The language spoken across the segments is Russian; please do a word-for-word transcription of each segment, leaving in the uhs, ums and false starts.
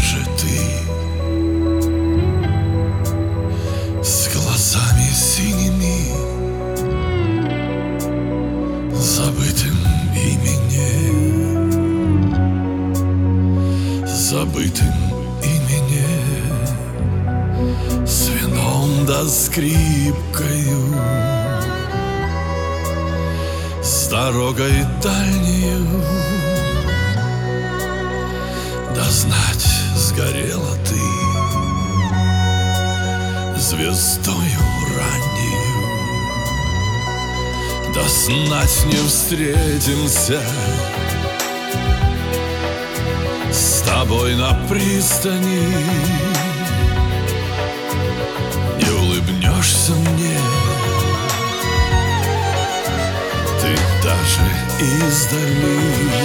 же ты? С глазами синими, забытым именем, забытым именем, с вином да скрипкою, с дорогой дальнею. Да знать, сгорела ты звездою раннею, да знать, не встретимся с тобой на пристани, не улыбнешься мне ты даже издали,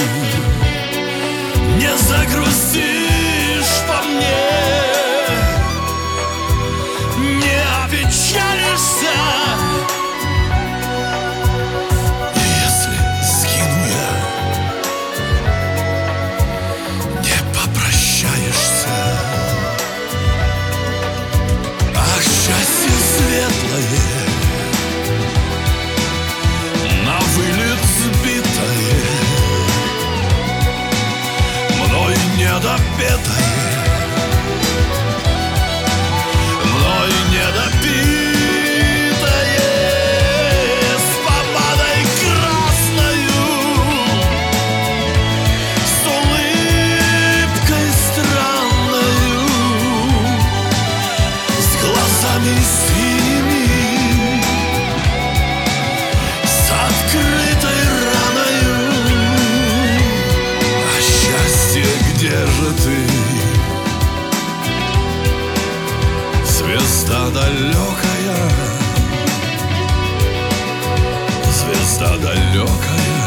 не загрустишь по мне, не опечалишься. И если сгину я, не попрощаешься. Ах, счастье светлое, на вылет сбитое, недопетое, мной недопитое, с помадой красною, с улыбкой странною, с глазами синими, с открытой раною. А счастье где же ты? Звезда далекая, звезда далекая,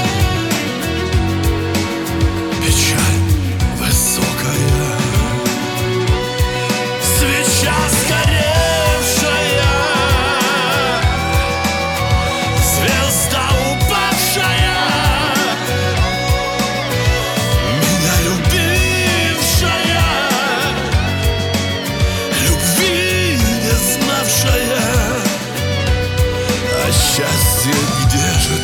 печаль высокая, свеча сгоревшая, звезда упавшая, меня любившая, любви не знавшая. А счастье где же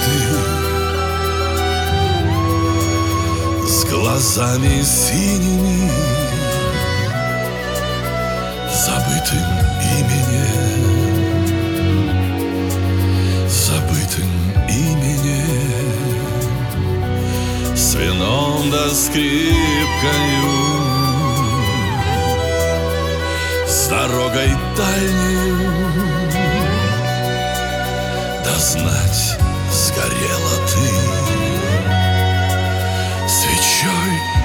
ты? С глазами синими, забытым именем, забытым именем, с вином да скрипкою, с дорогой дальнею. Да знать, сгорела ты свечой